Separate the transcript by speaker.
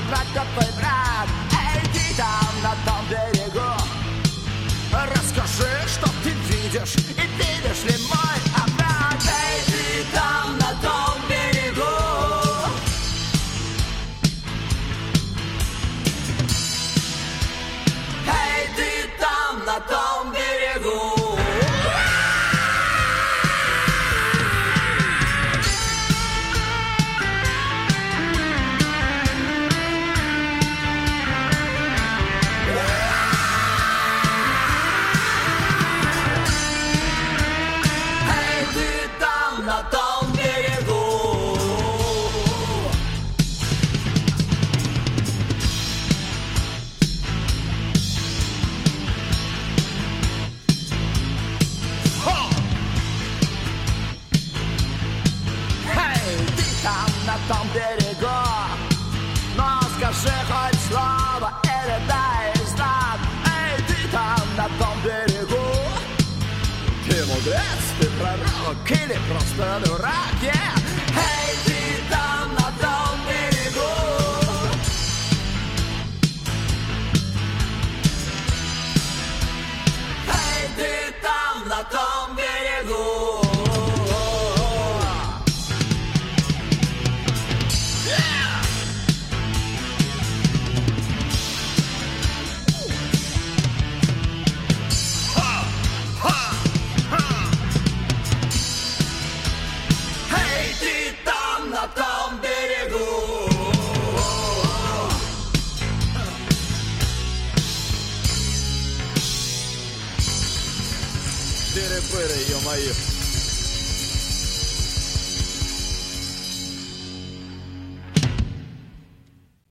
Speaker 1: знать, кто твой брат. Эй, ты там на том берегу, расскажи, что ты видишь, и видишь ли мой обрат. Эй, ты там на том берегу, эй, ты там на том берегу. На том берегу. Эй, ты там на том берегу, но скажи хоть слово или дай знак. Эй, ты там на том берегу, ты мудрец, ты пророк или просто дурак, yeah. Эй, ты там на том берегу, эй, ты там на том берегу. На том берегу. Тыры-пыры, ё-моё.